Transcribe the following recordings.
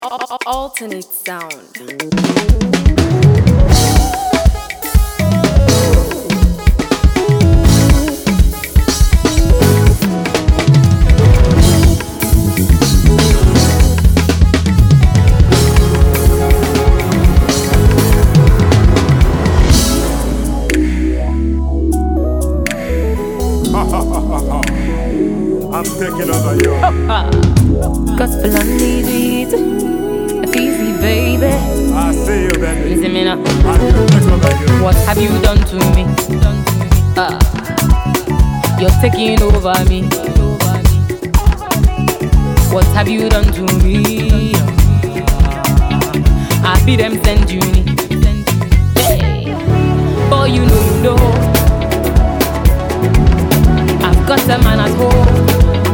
Alternate sound. I'm taking over you. Gospel on the beat, easy baby. I see you, baby. Listen me now. I'm gonna take over you. What have you done to me? You're taking over me. What have you done to me? I be them send you me. Hey. Oh, you know. I've got a man at home,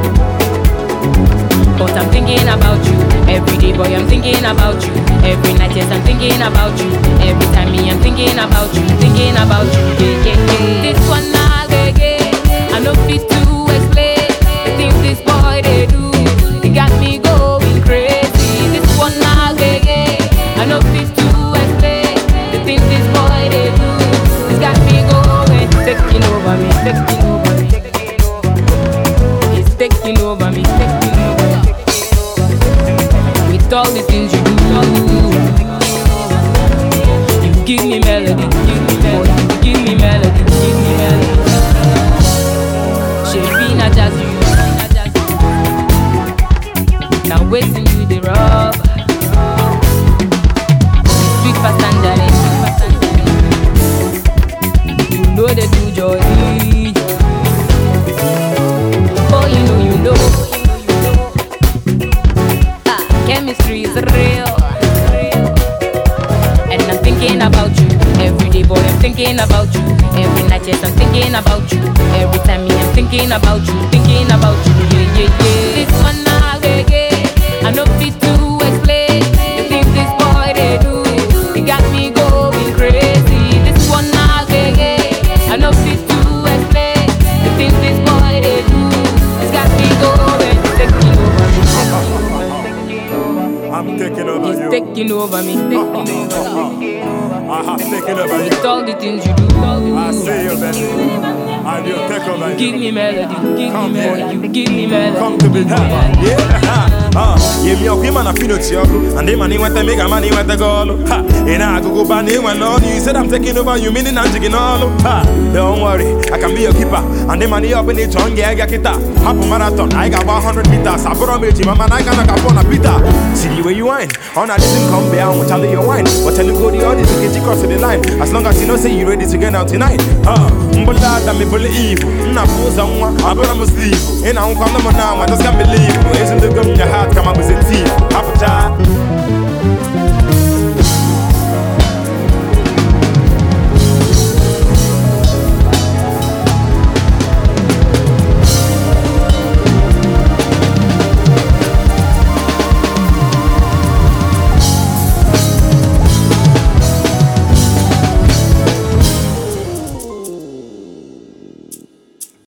but I'm thinking about you every day, boy. I'm thinking about you every night. Yes, I'm thinking about you every time. Me, I'm thinking about you, thinking about you. Yeah, yeah, yeah. This one now, yeah. I know fit to explain the things this boy they do. He got me going crazy. This one now, yeah. I know fit to explain the things this boy they do. He's got me going, taking over me, taking over me. He's taking over me, taking over me. With all the things you do, you give me melody, give me melody, give me melody, give me melody. Shavina jazz you, now waiting you the rub. Sweet fast and you know they do joy. Oh, you know. Chemistry is real. And I'm thinking about you every day, boy. I'm thinking about you every night. Yes, I'm thinking about you every time. Me, I'm thinking about you, thinking about you. Yeah, yeah, yeah. This one now, yeah. I know fit to explain the things this boy they do. He got me going crazy. This one now, yeah. I know fit to explain the things this boy they do. He's got me going, taking over me, taking over. I'm taking over He's you. taking over me, taking over me. I have taken over you. With all the things you do, I see you, baby. I will take over you. give me melody, give Come me here. more, you give me melody. Come to be done. Yeah, me okay, man. I feel it's your and they money want to make a money want to go. Ha, and I go ban you and all. You said I'm taking over you, meaning I'm taking all. Ha, don't worry, I can be your keeper. And they money up in the tongue, yeah, I got kita. Half a marathon, I got 100 meters. I brought me, man, I got a couple of Peter. See the way you whine. On a listen, come bear, I'm telling you wine. But tell you go the audience to get you cross the line. As long as you know, say you ready to get out tonight. But that me believe. Not for someone, I brought him asleep. And I don't come now, I just can't believe. Isn't the gun in your heart, come up with a thief. Half a child.